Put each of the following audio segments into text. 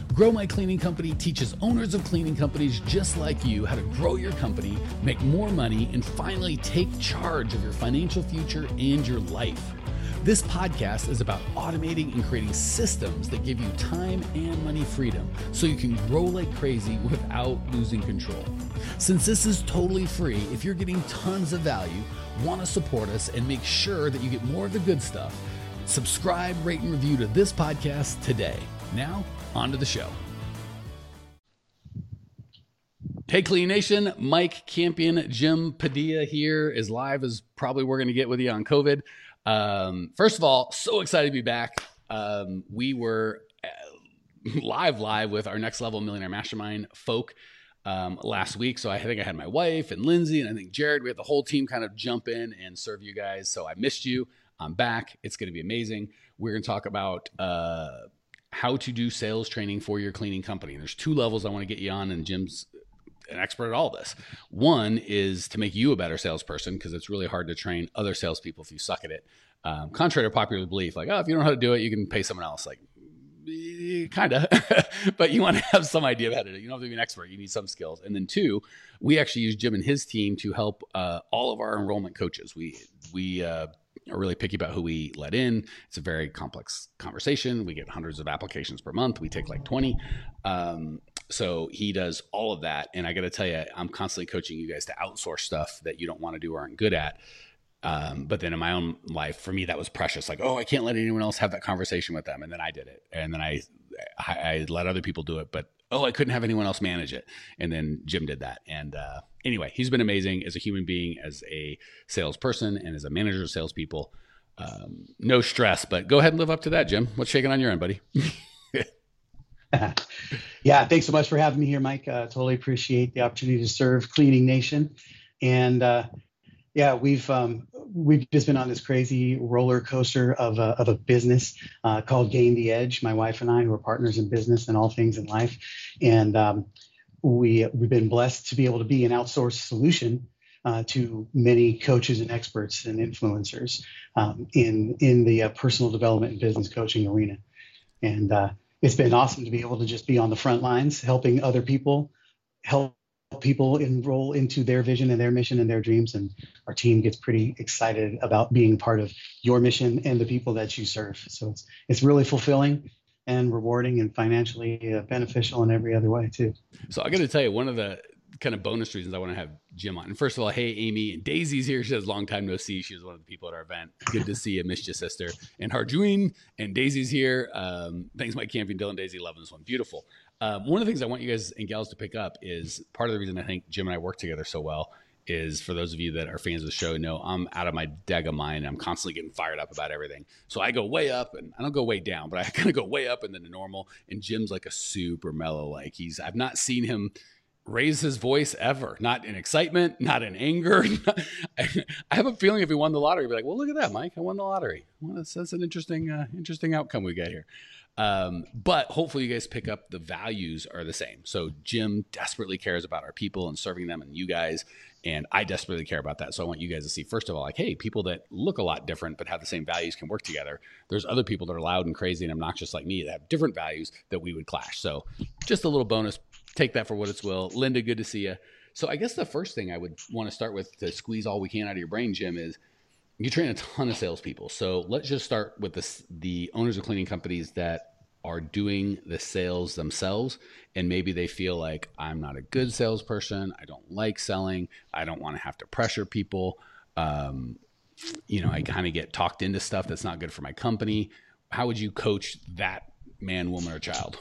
Grow My Cleaning Company teaches owners of cleaning companies just like you how to grow your company, make more money, and finally take charge of your financial future and your life. This podcast is about automating and creating systems that give you time and money freedom so you can grow like crazy without losing control. Since this is totally free, if you're getting tons of value, want to support us, and make sure that you get more of the good stuff, subscribe, rate, and review to this podcast today. Now, on to the show. Hey, Clean Nation, Mike Campion, Jim Padilla here, as live as probably we're going to get with you on COVID. First of all, so excited to be back. We were live with our Next Level Millionaire Mastermind folk last week. So I think I had my wife and Lindsay and I think Jared, we had the whole team kind of jump in and serve you guys. So I missed you. I'm back. It's going to be amazing. We're going to talk about how to do sales training for your cleaning company. And there's two levels I want to get you on, and Jim's an expert at all this. One is to make you a better salesperson, because it's really hard to train other salespeople if you suck at it. Contrary to popular belief, like, oh, if you don't know how to do it, you can pay someone else. Like, kind of, but you want to have some idea of how to do it. You don't have to be an expert. You need some skills. And then two, we actually use Jim and his team to help all of our enrollment coaches. We are really picky about who we let in. It's a very complex conversation. We get hundreds of applications per month. We take like 20. So he does all of that. And I got to tell you, I'm constantly coaching you guys to outsource stuff that you don't want to do or aren't good at. But then in my own life, for me, that was precious. Like, oh, I can't let anyone else have that conversation with them. And then I did it. And then I let other people do it, but oh, I couldn't have anyone else manage it. And then Jim did that. And anyway, he's been amazing as a human being, as a salesperson, and as a manager of salespeople. No stress, but go ahead and live up to that, Jim. What's shaking on your end, buddy? Yeah, thanks so much for having me here, Mike. Totally appreciate the opportunity to serve Cleaning Nation. And yeah, we've just been on this crazy roller coaster of a business called Gain the Edge. My wife and I, who are partners in business and all things in life, and we've been blessed to be able to be an outsourced solution to many coaches and experts and influencers in the personal development and business coaching arena. And it's been awesome to be able to just be on the front lines, helping other people, help people enroll into their vision and their mission and their dreams. And our team gets pretty excited about being part of your mission and the people that you serve. So it's really fulfilling and rewarding and financially beneficial in every other way too. So I got to tell you, one of the kind of bonus reasons I want to have Jim on. And first of all, hey, Amy, and Daisy's here. She has long time no see. She was one of the people at our event. Good to see you. Missed you, sister. And Harjuin and Daisy's here. Thanks, Mike Campion, Dylan, Daisy. Loving this one. Beautiful. One of the things I want you guys and gals to pick up is part of the reason I think Jim and I work together so well is, for those of you that are fans of the show, know I'm out of my daggum mind. I'm constantly getting fired up about everything. So I go way up, and I don't go way down, but I kind of go way up and then to normal. And Jim's like a super mellow. Like I've not seen him raise his voice ever, not in excitement, not in anger. I have a feeling if he won the lottery, he'd be like, well, look at that, Mike, I won the lottery. Well, that's an interesting outcome we got here. But hopefully you guys pick up the values are the same. So Jim desperately cares about our people and serving them and you guys, and I desperately care about that. So I want you guys to see, first of all, like, hey, people that look a lot different but have the same values can work together. There's other people that are loud and crazy and obnoxious like me that have different values that we would clash. So just a little bonus. Take that for what it's will. Linda, good to see you. So I guess the first thing I would want to start with to squeeze all we can out of your brain, Jim, is you train a ton of salespeople. So let's just start with the owners of cleaning companies that are doing the sales themselves. And maybe they feel like, I'm not a good salesperson. I don't like selling. I don't want to have to pressure people. I kind of get talked into stuff that's not good for my company. How would you coach that man, woman, or child?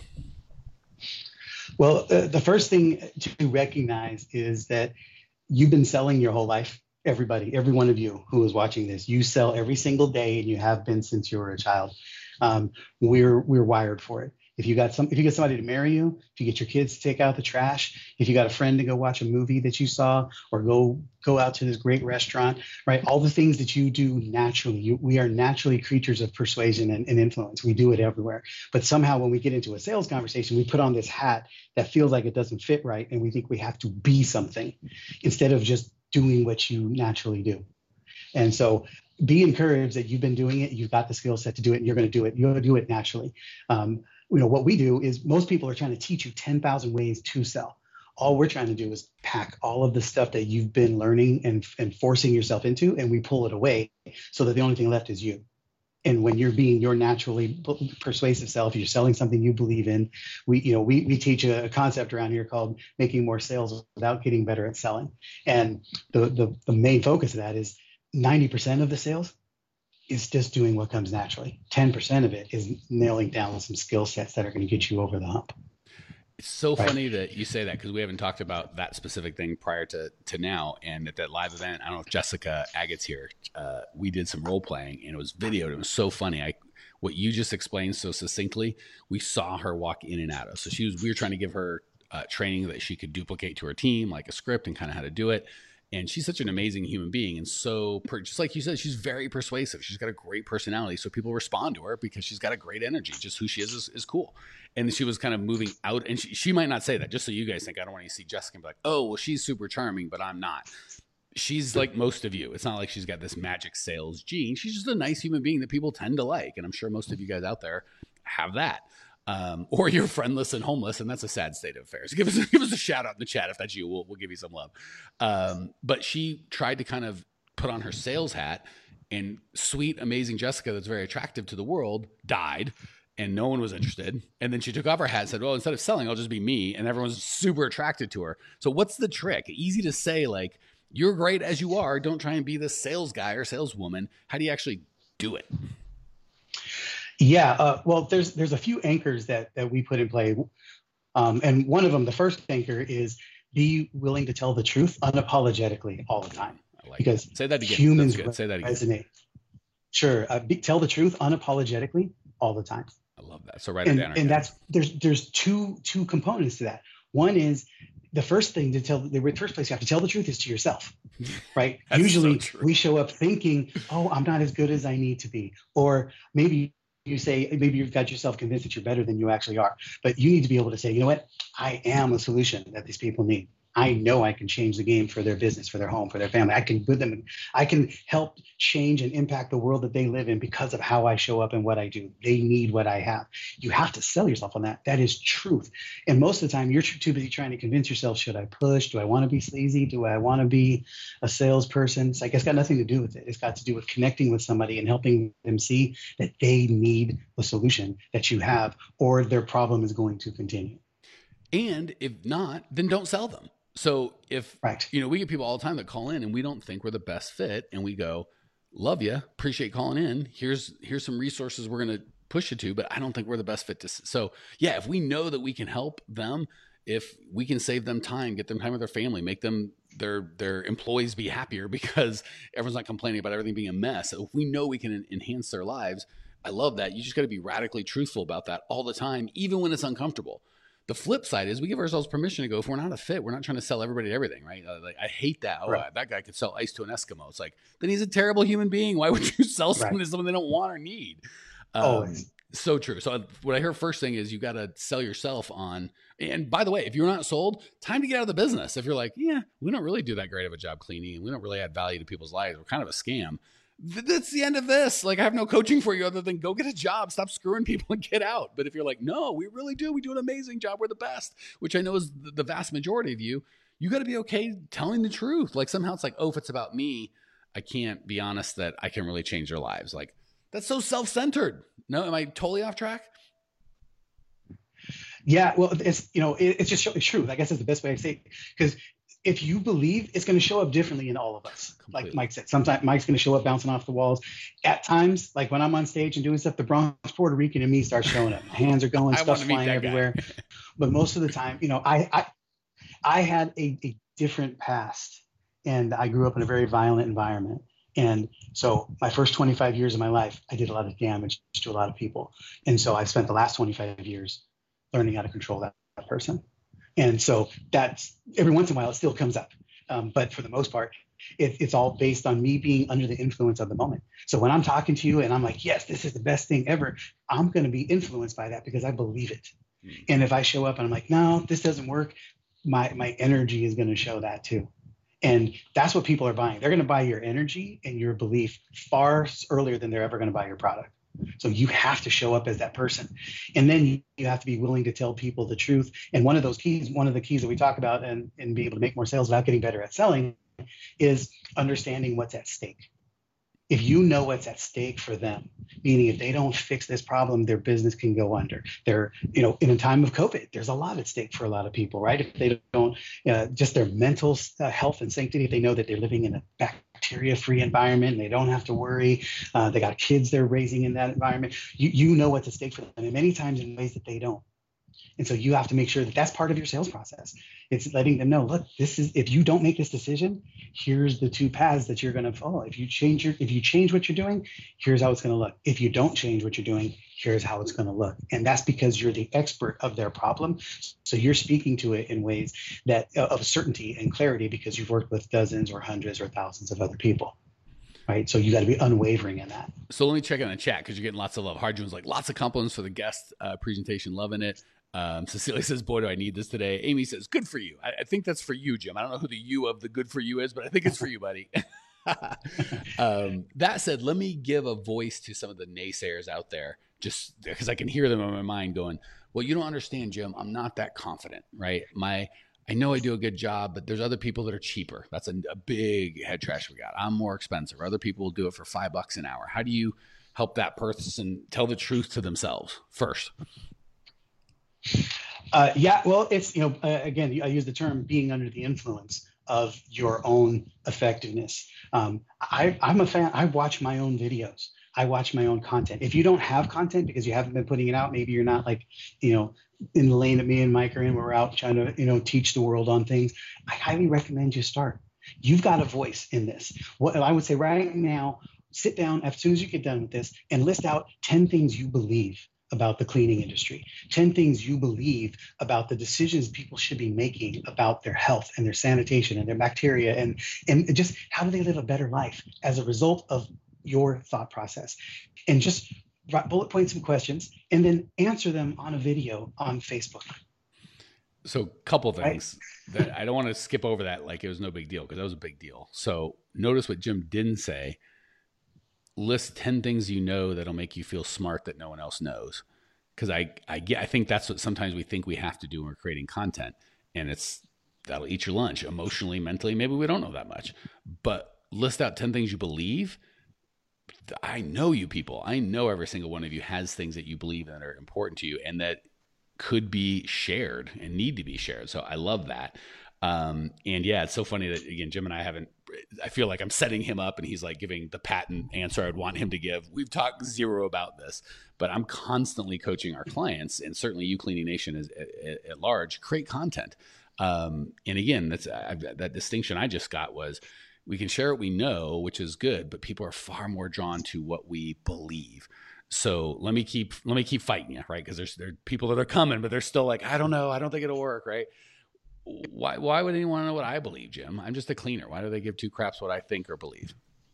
Well, the first thing to recognize is that you've been selling your whole life. Everybody, every one of you who is watching this, you sell every single day, and you have been since you were a child. We're wired for it. If you get somebody to marry you, if you get your kids to take out the trash, if you got a friend to go watch a movie that you saw, or go out to this great restaurant, right? All the things that you do naturally, we are naturally creatures of persuasion and influence. We do it everywhere. But somehow when we get into a sales conversation, we put on this hat that feels like it doesn't fit right. And we think we have to be something instead of just doing what you naturally do. And so be encouraged that you've been doing it, you've got the skill set to do it, and you're going to do it. You're going to do it naturally. What we do is most people are trying to teach you 10,000 ways to sell. All we're trying to do is pack all of the stuff that you've been learning and forcing yourself into, and we pull it away so that the only thing left is you. And when you're being your naturally persuasive self, you're selling something you believe in. We teach a concept around here called making more sales without getting better at selling. And the main focus of that is 90% of the sales is just doing what comes naturally. 10% of it is nailing down some skill sets that are going to get you over the hump. It's so funny that you say that, because we haven't talked about that specific thing prior to now. And at that live event, I don't know if Jessica Agate's here, we did some role playing and it was videoed. It was so funny. What you just explained so succinctly, we saw her walk in and out of. So we were trying to give her training that she could duplicate to her team, like a script and kind of how to do it. And she's such an amazing human being. And so just like you said, she's very persuasive. She's got a great personality. So people respond to her because she's got a great energy. Just who she is cool. And she was kind of moving out. And she might not say that, just so you guys think. I don't want you to see Jessica and be like, oh, well, she's super charming, but I'm not. She's like most of you. It's not like she's got this magic sales gene. She's just a nice human being that people tend to like. And I'm sure most of you guys out there have that. Or you're friendless and homeless, and that's a sad state of affairs. Give us a shout out in the chat if that's you. We'll give you some love. But she tried to kind of put on her sales hat, and sweet, amazing Jessica, that's very attractive to the world, died, and no one was interested. And then she took off her hat and said, well, instead of selling, I'll just be me. And everyone's super attracted to her. So what's the trick? Easy to say, like, you're great as you are. Don't try and be the sales guy or saleswoman. How do you actually do it? Yeah, well, there's a few anchors that we put in play. And one of them, the first anchor, is be willing to tell the truth unapologetically all the time. Because say that again. Humans Say that again. Resonate. Sure. Tell the truth unapologetically all the time. I love that. So write it down. And there's two components to that. One is the first place you have to tell the truth is to yourself, right? Usually we show up thinking, oh, I'm not as good as I need to be. Or maybe you've got yourself convinced that you're better than you actually are. But you need to be able to say, you know what? I am a solution that these people need. I know I can change the game for their business, for their home, for their family. I can help change and impact the world that they live in because of how I show up and what I do. They need what I have. You have to sell yourself on that. That is truth. And most of the time, you're too busy trying to convince yourself, should I push? Do I want to be sleazy? Do I want to be a salesperson? It's like, it's got nothing to do with it. It's got to do with connecting with somebody and helping them see that they need the solution that you have, or their problem is going to continue. And if not, then don't sell them. So if, we get people all the time that call in and we don't think we're the best fit, and we go, love you, appreciate calling in. Here's some resources we're going to push you to, but I don't think we're the best fit to. So yeah, if we know that we can help them, if we can save them time, get them time with their family, make them their employees be happier because everyone's not complaining about everything being a mess. So if we know we can enhance their lives, I love that. You just got to be radically truthful about that all the time, even when it's uncomfortable. The flip side is we give ourselves permission to go, if we're not a fit, we're not trying to sell everybody everything, right? Like, I hate that. Oh, that guy could sell ice to an Eskimo. It's like, then he's a terrible human being. Why would you sell someone to someone they don't want or need? So true. So what I hear first thing is you got to sell yourself on. And by the way, if you're not sold, time to get out of the business. If you're like, yeah, we don't really do that great of a job cleaning, and we don't really add value to people's lives, we're kind of a scam. That's the end of this. Like, I have no coaching for you other than go get a job, stop screwing people, and get out. But if you're like, no, we really do. We do an amazing job. We're the best, which I know is the vast majority of you. You got to be okay telling the truth. Like, somehow it's like, oh, if it's about me, I can't be honest that I can really change their lives. Like, that's so self-centered. No, am I totally off track? Yeah, well, it's just truth. I guess is the best way to say it. Because if you believe, it's going to show up differently in all of us. Completely. Like Mike said, sometimes Mike's going to show up bouncing off the walls. At times, like when I'm on stage and doing stuff, the Bronx Puerto Rican in me starts showing up. My hands are going, stuff's flying everywhere. But most of the time, I had a different past, and I grew up in a very violent environment. And so my first 25 years of my life, I did a lot of damage to a lot of people. And so I spent the last 25 years learning how to control that person. And so that's, every once in a while, it still comes up. But for the most part, it's all based on me being under the influence of the moment. So when I'm talking to you and I'm like, yes, this is the best thing ever, I'm going to be influenced by that because I believe it. And if I show up and I'm like, no, this doesn't work, my energy is going to show that too. And that's what people are buying. They're going to buy your energy and your belief far earlier than they're ever going to buy your product. So you have to show up as that person. And then you have to be willing to tell people the truth. And one of the keys that we talk about and be able to make more sales without getting better at selling is understanding what's at stake. If you know what's at stake for them, meaning if they don't fix this problem, their business can go under. They're, in a time of COVID, there's a lot at stake for a lot of people, right? If they don't, just their mental health and sanctity, if they know that they're living in a bacteria-free environment and they don't have to worry, they got kids they're raising in that environment, you know what's at stake for them, and many times in ways that they don't. And so you have to make sure that that's part of your sales process. It's letting them know, look, if you don't make this decision, here's the two paths that you're going to follow. If you change what you're doing, here's how it's going to look. If you don't change what you're doing, here's how it's going to look. And that's because you're the expert of their problem. So you're speaking to it in ways that of certainty and clarity because you've worked with dozens or hundreds or thousands of other people. Right. So you got to be unwavering in that. So let me check in the chat because you're getting lots of love. Harjune's like, lots of compliments for the guest presentation. Loving it. Cecilia says, boy, do I need this today. Amy says, good for you. I think that's for you, Jim. I don't know who the you of the good for you is, but I think it's for you, buddy. That said, let me give a voice to some of the naysayers out there, just because I can hear them in my mind going, well, you don't understand, Jim. I'm not that confident, right? I know I do a good job, but there's other people that are cheaper. That's a big head trash we got. I'm more expensive. Other people will do it for $5 an hour. How do you help that person tell the truth to themselves first? Well, it's, again, I use the term being under the influence of your own effectiveness. I'm a fan. I watch my own videos. I watch my own content. If you don't have content because you haven't been putting it out, maybe you're not in the lane that me and Mike are in, where we're out trying to, teach the world on things. I highly recommend you start. You've got a voice in this. What I would say right now, sit down as soon as you get done with this and list out 10 things you believe about the cleaning industry, 10 things you believe about the decisions people should be making about their health and their sanitation and their bacteria and just how do they live a better life as a result of your thought process. And just bullet point some questions and then answer them on a video on Facebook. So a couple things that I don't want to skip over that like it was no big deal, because that was a big deal. So notice what Jim didn't say. List 10 things you know that'll make you feel smart that no one else knows. Because I think that's what sometimes we think we have to do when we're creating content. And that'll eat your lunch emotionally, mentally. Maybe we don't know that much. But list out 10 things you believe. I know you people. I know every single one of you has things that you believe in that are important to you and that could be shared and need to be shared. So I love that. And yeah, it's so funny that, again, Jim and I feel like I'm setting him up and he's like giving the patent answer I'd want him to give. We've talked zero about this, but I'm constantly coaching our clients, and certainly you Cleaning Nation is at large, create content. And again, that distinction I just got was we can share what we know, which is good, but people are far more drawn to what we believe. So let me keep fighting you, right? Because there are people that are coming, but they're still like, I don't know. I don't think it'll work, right? Why would anyone know what I believe, Jim? I'm just a cleaner. Why do they give two craps what I think or believe?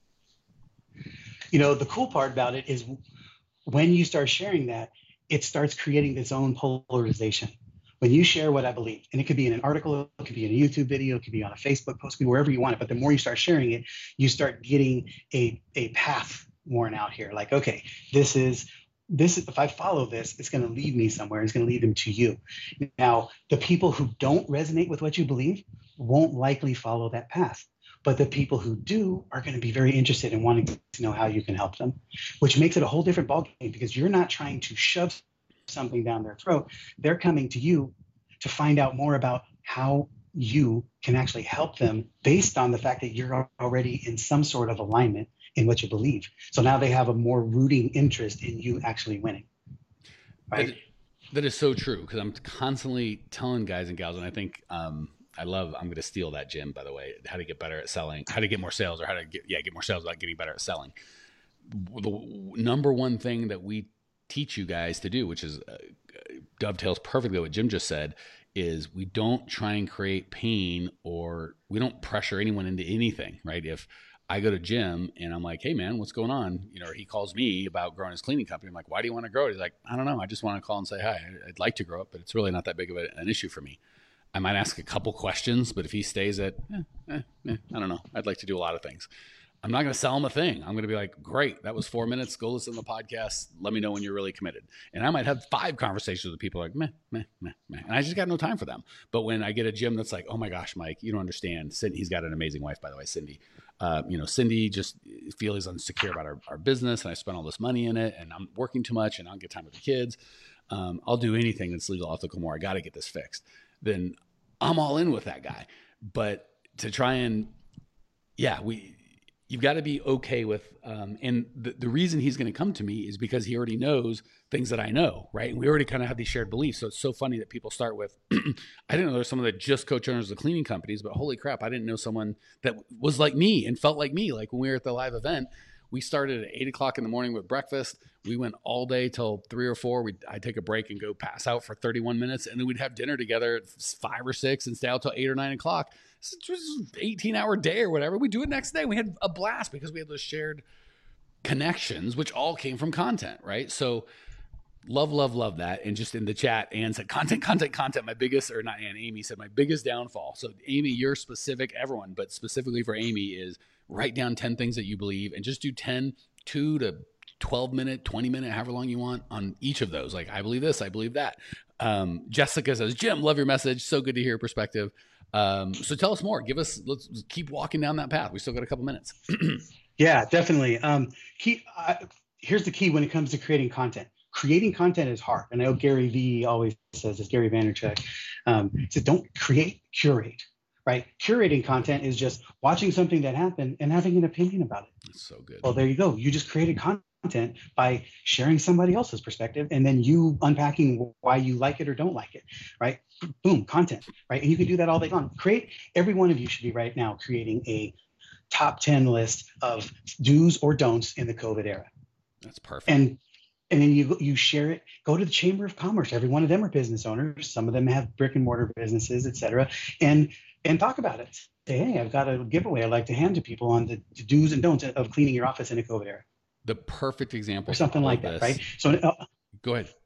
The cool part about it is when you start sharing that, it starts creating its own polarization. When you share what I believe, and it could be in an article, it could be in a YouTube video, it could be on a Facebook post, wherever you want it. But the more you start sharing it, you start getting a path worn out here. Like, okay, this is if I follow this, it's going to lead me somewhere. It's going to lead them to you. Now, the people who don't resonate with what you believe won't likely follow that path. But the people who do are going to be very interested in wanting to know how you can help them, which makes it a whole different ballgame because you're not trying to shove something down their throat. They're coming to you to find out more about how you can actually help them based on the fact that you're already in some sort of alignment in what you believe. So now they have a more rooting interest in you actually winning. Right? That is so true, because I'm constantly telling guys and gals, and I think I'm going to steal that, Jim, by the way, how to get better at selling, how to get more sales, or how to get more sales without getting better at selling. The number one thing that we teach you guys to do, which is dovetails perfectly what Jim just said, is we don't try and create pain, or we don't pressure anyone into anything, right? If I go to Jim and I'm like, hey man, what's going on? Or he calls me about growing his cleaning company. I'm like, why do you want to grow it? He's like, I don't know. I just want to call and say hi. I'd like to grow it, but it's really not that big of an issue for me. I might ask a couple questions, but if he stays at, I don't know, I'd like to do a lot of things. I'm not going to sell him a thing. I'm going to be like, great, that was 4 minutes. Go listen to the podcast. Let me know when you're really committed. And I might have 5 conversations with people like, meh. And I just got no time for them. But when I get a Jim that's like, oh my gosh, Mike, you don't understand. He's got an amazing wife, by the way, Cindy. Cindy just feels insecure about our business, and I spent all this money in it, and I'm working too much, and I don't get time with the kids. I'll do anything that's legal, ethical, more. I got to get this fixed. Then I'm all in with that guy. But to try and, you've got to be okay with, and the reason he's going to come to me is because he already knows things that I know, right? And we already kind of have these shared beliefs. So it's so funny that people start with, I didn't know there was someone that just coach owners of cleaning companies, but holy crap, I didn't know someone that was like me and felt like me. Like when we were at the live event, we started at 8 o'clock in the morning with breakfast. We went all day till 3 or 4. I'd take a break and go pass out for 31 minutes. And then we'd have dinner together at 5 or 6 and stay out till 8 or 9 o'clock. So it was an 18-hour day or whatever. We do it next day. We had a blast because we had those shared connections, which all came from content, right? So love that. And just in the chat, Ann said, content, my biggest, or not Ann, Amy said, my biggest downfall. So Amy, you're specific, everyone, but specifically for Amy is write down 10 things that you believe and just do 10, 2 to 12 minute, 20 minute, however long you want on each of those. Like, I believe this, I believe that. Jessica says, Jim, love your message. So good to hear your perspective. So tell us more. Let's keep walking down that path. We still got a couple minutes. Yeah, definitely. Here's the key when it comes to creating content. Creating content is hard. And I know Gary Vee always says this, Gary Vaynerchuk, says don't create, curate, right? Curating content is just watching something that happened and having an opinion about it. That's so good. Well, there you go. You just created content by sharing somebody else's perspective and then you unpacking why you like it or don't like it, right? Boom, content, right? And you can do that all day long. Every one of you should be right now creating a top 10 list of do's or don'ts in the COVID era. That's perfect. And then you share it, go to the Chamber of Commerce. Every one of them are business owners. Some of them have brick and mortar businesses, et cetera, and talk about it. Say, hey, I've got a giveaway I'd like to hand to people on the do's and don'ts of cleaning your office in a COVID era. The perfect example. Or something like that, right? So go ahead.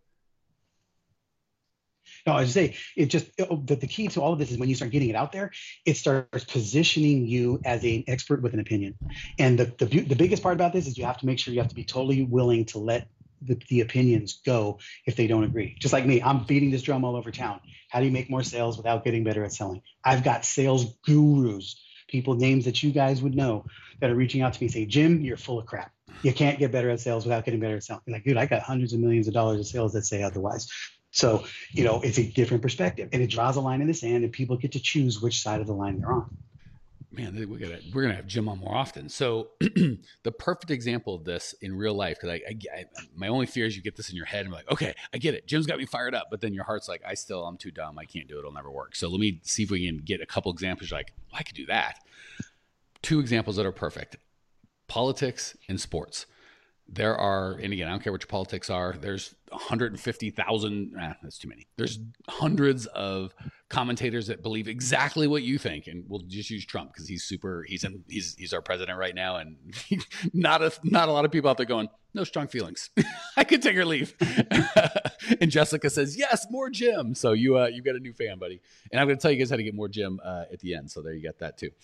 No, I was just say the key to all of this is when you start getting it out there, it starts positioning you as an expert with an opinion. And the biggest part about this is you have to make sure you have to be totally willing to let the opinions go if they don't agree. Just like me, I'm beating this drum all over town. How do you make more sales without getting better at selling? I've got sales gurus, people, names that you guys would know, that are reaching out to me and say, Jim, you're full of crap. You can't get better at sales without getting better at selling. I'm like, dude, I got hundreds of millions of dollars of sales that say otherwise. So, it's a different perspective, and it draws a line in the sand, and people get to choose which side of the line they're on. Man, we're gonna have Jim on more often. So the perfect example of this in real life, because my only fear is you get this in your head and you're like, okay, I get it. Jim's got me fired up, but then your heart's like, I'm too dumb. I can't do it. It'll never work. So let me see if we can get a couple examples. Like, I could do that. 2 examples that are perfect: politics and sports. There are, and again, I don't care what your politics are, there's 150,000, that's too many. There's hundreds of commentators that believe exactly what you think. And we'll just use Trump because he's our president right now. And not a lot of people out there going, no strong feelings. I could take or leave. And Jessica says, yes, more Jim. So you've got a new fan, buddy. And I'm going to tell you guys how to get more Jim at the end. So there you got that too.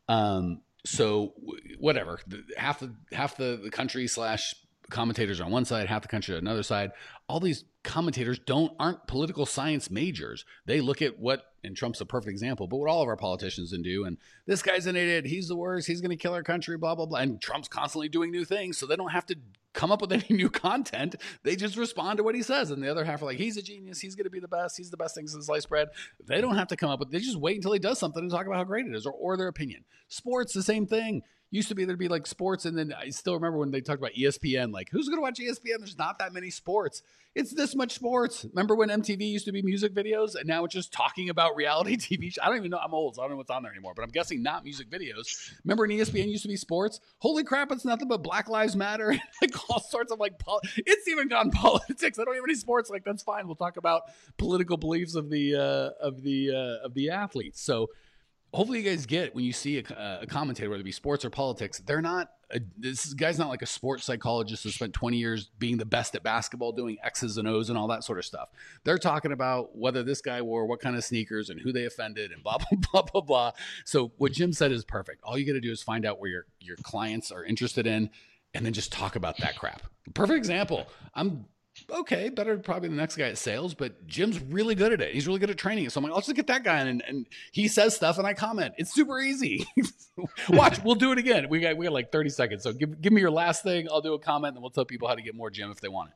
So whatever, half the country / commentators on one side, half the country on another side. All these commentators aren't political science majors. They look at and Trump's a perfect example, but what all of our politicians do, and this guy's an idiot, he's the worst, he's going to kill our country, blah, blah, blah. And Trump's constantly doing new things, so they don't have to come up with any new content. They just respond to what he says. And the other half are like, he's a genius, he's going to be the best, he's the best thing since sliced bread. They don't have to come up with, they just wait until he does something and talk about how great it is, or their opinion. Sports, the same thing. Used to be there'd be like sports, and then I still remember when they talked about ESPN, like, who's going to watch ESPN? There's not that many sports. It's this much sports. Remember when MTV used to be music videos, and now it's just talking about reality TV shows? I don't even know. I'm old, so I don't know what's on there anymore, but I'm guessing not music videos. Remember when ESPN used to be sports? Holy crap, it's nothing but Black Lives Matter, and like all sorts of like, it's even gone politics. I don't even need sports. Like, that's fine. We'll talk about political beliefs of the athletes. So hopefully you guys get when you see a commentator, whether it be sports or politics, they're not, this guy's not like a sports psychologist who spent 20 years being the best at basketball, doing X's and O's and all that sort of stuff. They're talking about whether this guy wore what kind of sneakers and who they offended and blah, blah, blah, blah, blah. So what Jim said is perfect. All you got to do is find out where your clients are interested in and then just talk about that crap. Perfect example. I'm okay, better probably the next guy at sales, but Jim's really good at it. He's really good at training it. So I'm like, let's just get that guy in, and he says stuff and I comment. It's super easy. Watch, we'll do it again. We got like 30 seconds. So give me your last thing. I'll do a comment and then we'll tell people how to get more Jim if they want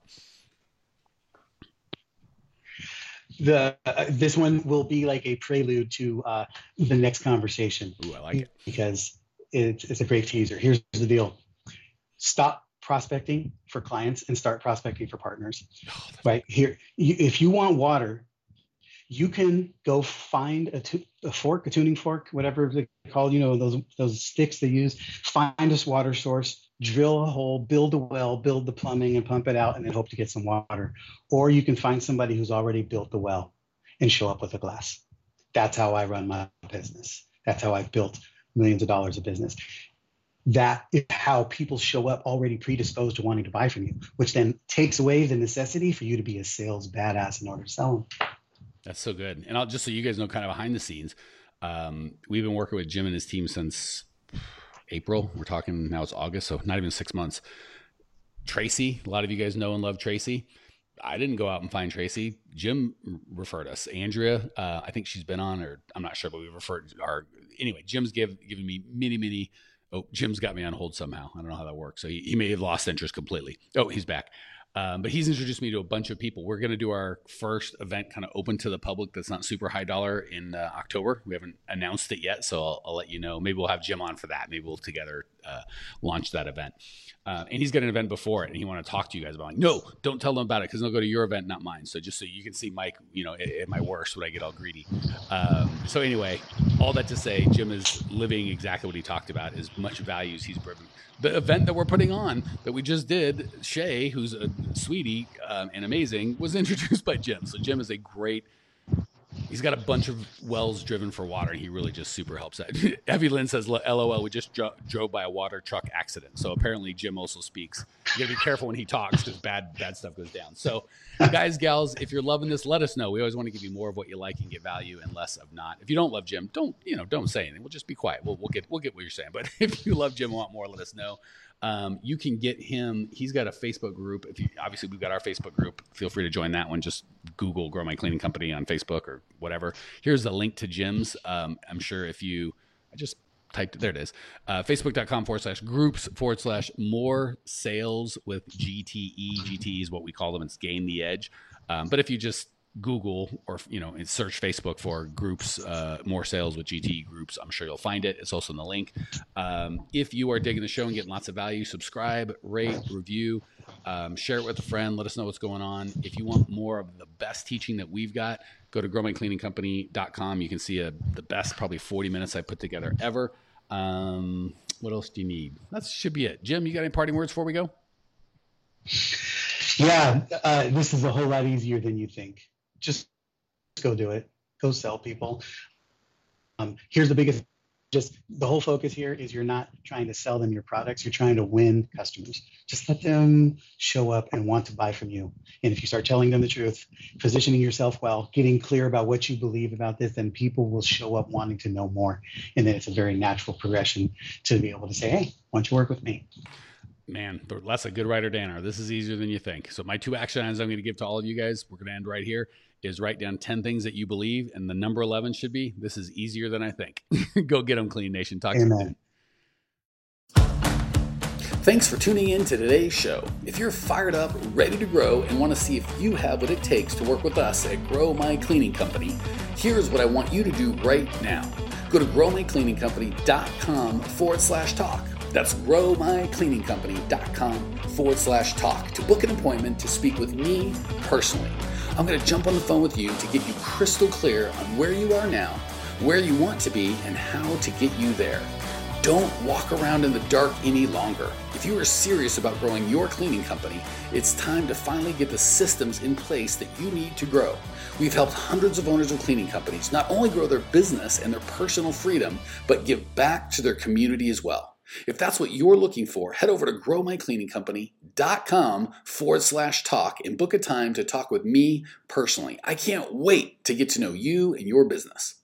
it. This one will be like a prelude to the next conversation. Ooh, I like it. Because it's a great teaser. Here's the deal. Stop prospecting for clients and start prospecting for partners. Right here, if you want water, you can go find a tuning fork, whatever they call, those sticks they use. Find this water source, drill a hole, build a well, build the plumbing, and pump it out, and then hope to get some water. Or you can find somebody who's already built the well and show up with a glass. That's how I run my business. That's how I've built millions of dollars of business. That is how people show up already predisposed to wanting to buy from you, which then takes away the necessity for you to be a sales badass in order to sell them. That's so good. And I'll just so you guys know kind of behind the scenes, we've been working with Jim and his team since April. We're talking now it's August, so not even 6 months. Tracy, a lot of you guys know and love Tracy. I didn't go out and find Tracy. Jim referred us. Andrea, I think she's been on, or I'm not sure, but we referred anyway, Jim's given me many. Oh, Jim's got me on hold somehow. I don't know how that works. So he may have lost interest completely. Oh, he's back. But he's introduced me to a bunch of people. We're going to do our first event kind of open to the public that's not super high dollar in October. We haven't announced it yet, so I'll let you know. Maybe we'll have Jim on for that. Maybe we'll together launch that event. And he's got an event before it, and he want to talk to you guys about like, no, don't tell them about it because they'll go to your event, not mine. So just so you can see Mike, at my worst when I get all greedy. So anyway, all that to say, Jim is living exactly what he talked about, as much value as he's driven. The event that we're putting on that we just did, Shay, who's a sweetie and amazing, was introduced by Jim. So Jim is he's got a bunch of wells driven for water. And he really just super helps that. Evie Lynn says, LOL, we just drove by a water truck accident. So apparently Jim also speaks. You gotta be careful when he talks because bad stuff goes down. So guys, gals, if you're loving this, let us know. We always want to give you more of what you like and get value and less of not. If you don't love Jim, don't say anything. We'll just be quiet. We'll get what you're saying. But if you love Jim and want more, let us know. You can get him. He's got a Facebook group. Obviously we've got our Facebook group. Feel free to join that one. Just Google Grow My Cleaning Company on Facebook or whatever. Here's the link to Jim's. I'm sure I just typed it. There it is. Facebook.com/groups/more sales with GTE. GTE is what we call them. It's Gain the Edge. But if you just Google or search Facebook for groups, more sales with GTE groups, I'm sure you'll find it. It's also in the link. If you are digging the show and getting lots of value, subscribe, rate, review, share it with a friend. Let us know what's going on. If you want more of the best teaching that we've got, go to growmycleaningcompany.com. You can see the best probably 40 minutes I put together ever. What else do you need? That should be it. Jim, you got any parting words before we go? Yeah, this is a whole lot easier than you think. Just go do it. Go sell people. Here's the biggest, just the whole focus here is you're not trying to sell them your products. You're trying to win customers. Just let them show up and want to buy from you. And if you start telling them the truth, positioning yourself well, getting clear about what you believe about this, then people will show up wanting to know more. And then it's a very natural progression to be able to say, hey, why don't you work with me? Man, that's a good writer, Danner. This is easier than you think. So my 2 action items I'm going to give to all of you guys, we're going to end right here, is write down 10 things that you believe. And the number 11 should be, this is easier than I think. Go get them, Clean Nation. Talk to you soon. Thanks for tuning in to today's show. If you're fired up, ready to grow, and want to see if you have what it takes to work with us at Grow My Cleaning Company, here's what I want you to do right now. Go to growmycleaningcompany.com/talk. That's growmycleaningcompany.com/talk to book an appointment to speak with me personally. I'm going to jump on the phone with you to get you crystal clear on where you are now, where you want to be, and how to get you there. Don't walk around in the dark any longer. If you are serious about growing your cleaning company, it's time to finally get the systems in place that you need to grow. We've helped hundreds of owners of cleaning companies not only grow their business and their personal freedom, but give back to their community as well. If that's what you're looking for, head over to growmycleaningcompany.com/talk and book a time to talk with me personally. I can't wait to get to know you and your business.